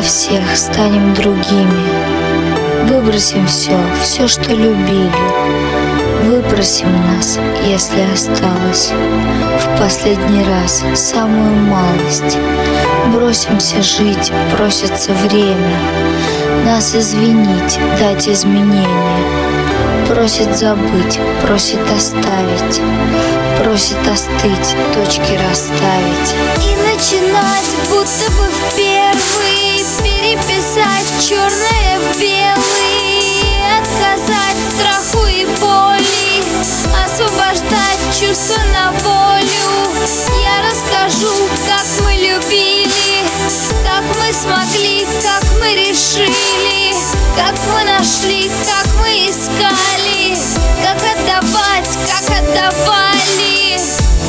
всех станем другими. Выбросим все, что любили. Выпросим нас, если осталось, в последний раз самую малость. Бросимся жить, просится время. Нас извинить, дать изменения. Просит забыть, просит оставить. Просит остыть, точки расставить. И начинать, будто бы в первый. Переписать черное в белый. Отказать страху и боли. Освобождать чувства на волю. Я расскажу, как мы любили, как мы смогли, как мы решили, как мы нашли, как мы искали, как отдавать, как отдавали.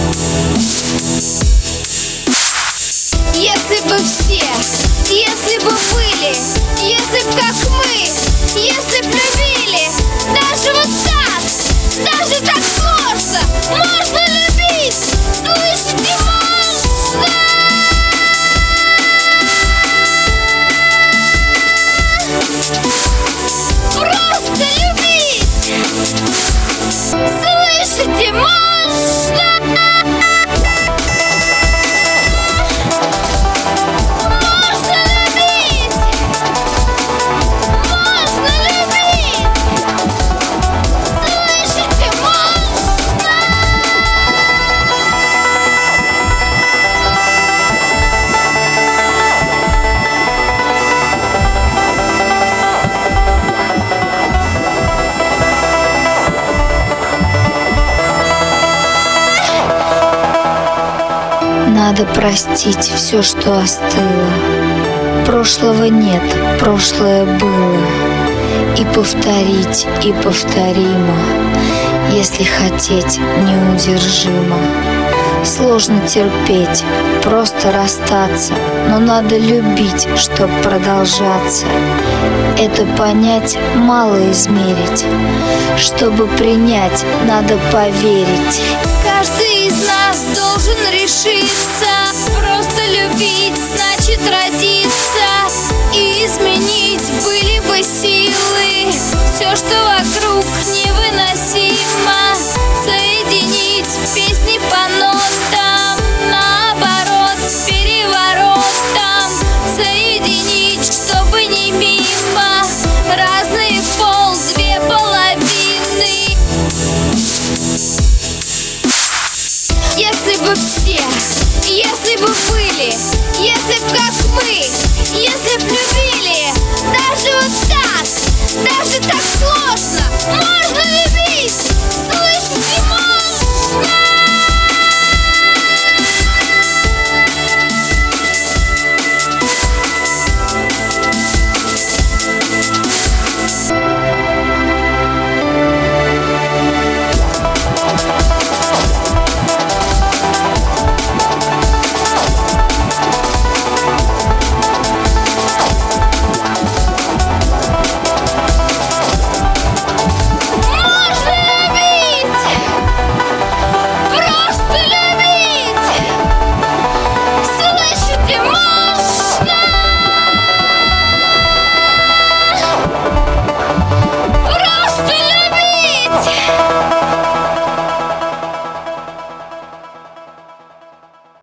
Если бы все, если бы были, если б как мы, если б любили, даже вот так, даже так сложно, можно любить, слышите, можно. Просто любить, слышите, можно. Надо простить все, что остыло. Прошлого нет, прошлое было. И повторить, и повторимо. Если хотеть, неудержимо. Сложно терпеть, просто расстаться. Но надо любить, чтоб продолжаться. Это понять, мало измерить. Чтобы принять, надо поверить. Каждый из нас должен решиться. Просто любить значит родиться. И изменить были бы силы. Все, что